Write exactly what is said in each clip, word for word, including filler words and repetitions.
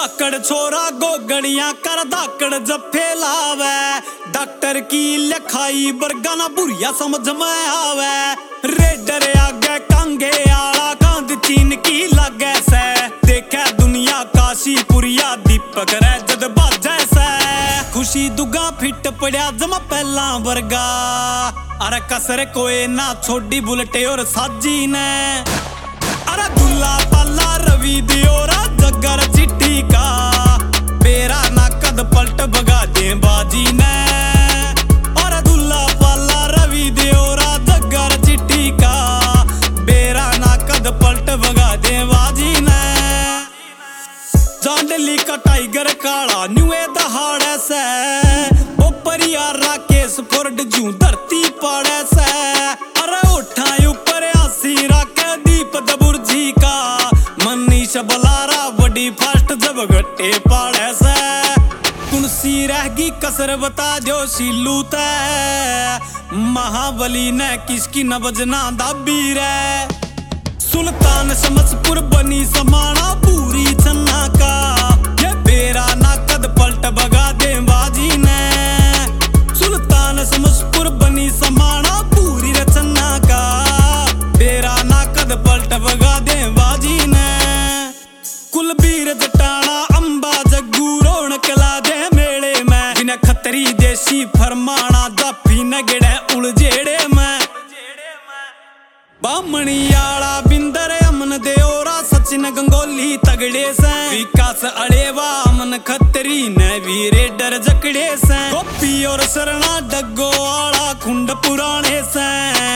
धाकड़ छोरा गोगड़ियां कर धाकड़ जफे लावे, डॉक्टर की लिखाई बरगा ना बुरिया समझ में आवे। रेडर आगे कांगे आला कांद चीन की लागे से, देखे दुनिया काशीपुरिया दीपक रे जद बाजे से। खुशी दुगा फिट पड़िया जमा पहला वर्गा, अरे कसर कोई ना छोड़ी बुलेटे और साजी ने। अरे दुल्ला पाला रवि दियोरा जगर चिट्ठी का, बेरा ना कद पलट भगा दे बाजी ने। अरे दुल्ला पाला रवि दियोरा जगर चिट्ठी का, बेरा ना कद पलट भगा दे बाजी ने। जांडली का टाइगर काला न्यूए दहाड़े से, ओपरिया राकेश फोर्ड जू धरती पाड़े से। अरे उठा ऊपर आसी राके दीप दबुर्जी का, मनीष बलारा बड़ी फास्ट जब गट्टे पाड़े से। कुनसी रहगी कसर बता जो सीलू तै, महाबली ने किसकी न बजना दाबी रे। सुल्तान शमसपुर बनी समाना पूरी चन्ना का, ये बेरा ना कद पलट भगा दे बाजी ने। सुल्तान शमसपुर बनी समाना पूरी चन्ना का, बेरा ना कद पलट भगा दे बाजी ने। कुलबीर जटाना अंबा जग्गू रौनक ला दे मेले में, जिन्हें खतरी देसी फरमाना जाफी नगड़े उलझेड़े में। बामणियाला बिंदर अमन देओरा सचिन गंगोली तगड़े से, विकास अड़ेवा अमन खतरी ने भी रेडर जकड़े से। गोपी और शरणा डग्गो आला खुंड पुराने से,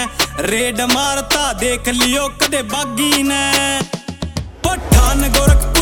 रेड मारता देख लियो कदे बागी ने। पठान गोरख